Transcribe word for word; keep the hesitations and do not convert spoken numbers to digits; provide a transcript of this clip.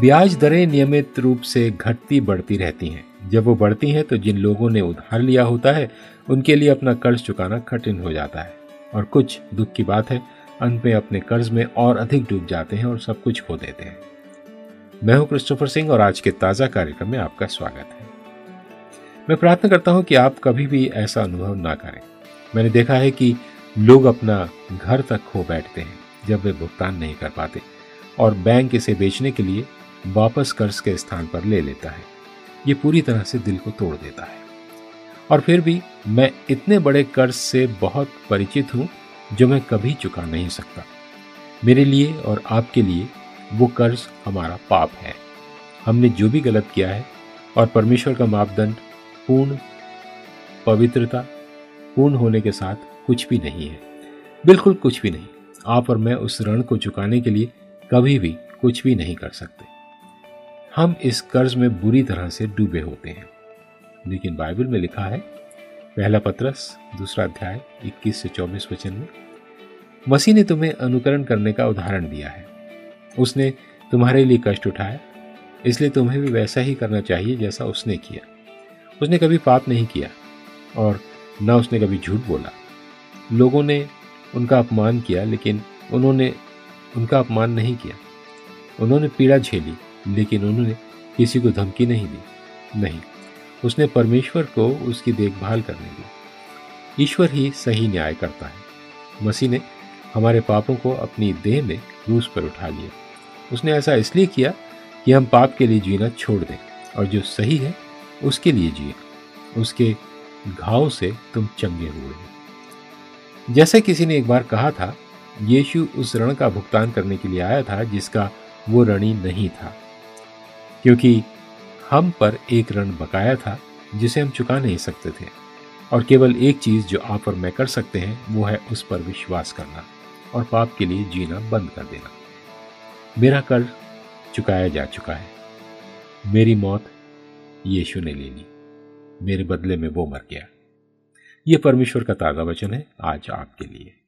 ब्याज दरें नियमित रूप से घटती बढ़ती रहती हैं। जब वो बढ़ती हैं तो जिन लोगों ने उधार लिया होता है उनके लिए अपना कर्ज चुकाना कठिन हो जाता है, और कुछ दुख की बात है अंत में अपने कर्ज में और अधिक डूब जाते हैं और सब कुछ खो देते हैं। मैं हूं क्रिस्टोफर सिंह और आज के ताज़ा कार्यक्रम में आपका स्वागत है। मैं प्रार्थना करता हूं कि आप कभी भी ऐसा अनुभव ना करें। मैंने देखा है कि लोग अपना घर तक खो बैठते हैं जब वे भुगतान नहीं कर पाते, और बैंक इसे बेचने के लिए वापस कर्ज के स्थान पर ले लेता है। ये पूरी तरह से दिल को तोड़ देता है। और फिर भी मैं इतने बड़े कर्ज से बहुत परिचित हूं जो मैं कभी चुका नहीं सकता। मेरे लिए और आपके लिए वो कर्ज हमारा पाप है। हमने जो भी गलत किया है, और परमेश्वर का मापदंड पूर्ण पवित्रता, पूर्ण होने के साथ कुछ भी नहीं है, बिल्कुल कुछ भी नहीं। आप और मैं उस ऋण को चुकाने के लिए कभी भी कुछ भी नहीं कर सकते। हम इस कर्ज में बुरी तरह से डूबे होते हैं। लेकिन बाइबल में लिखा है, पहला पतरस दूसरा अध्याय इक्कीस से चौबीस वचन में, मसीह ने तुम्हें अनुकरण करने का उदाहरण दिया है। उसने तुम्हारे लिए कष्ट उठाया, इसलिए तुम्हें भी वैसा ही करना चाहिए जैसा उसने किया। उसने कभी पाप नहीं किया और न उसने कभी झूठ बोला। लोगों ने उनका अपमान किया, लेकिन उन्होंने उनका अपमान नहीं किया। उन्होंने पीड़ा झेली, लेकिन उन्होंने किसी को धमकी नहीं दी। नहीं, उसने परमेश्वर को उसकी देखभाल करने दी। ईश्वर ही सही न्याय करता है। मसीह ने हमारे पापों को अपनी देह में क्रूस पर उठा लिया। उसने ऐसा इसलिए किया कि हम पाप के लिए जीना छोड़ दें और जो सही है उसके लिए जिए। उसके घाव से तुम चंगे हुए हो। जैसे किसी ने एक बार कहा था, यीशु उस ऋण का भुगतान करने के लिए आया था जिसका वो ऋणी नहीं था, क्योंकि हम पर एक ऋण बकाया था जिसे हम चुका नहीं सकते थे। और केवल एक चीज जो आप और मैं कर सकते हैं वो है उस पर विश्वास करना और पाप के लिए जीना बंद कर देना। मेरा कर्ज चुकाया जा चुका है। मेरी मौत यीशु ने ले ली, मेरे बदले में वो मर गया। ये परमेश्वर का ताज़ा वचन है आज आपके लिए।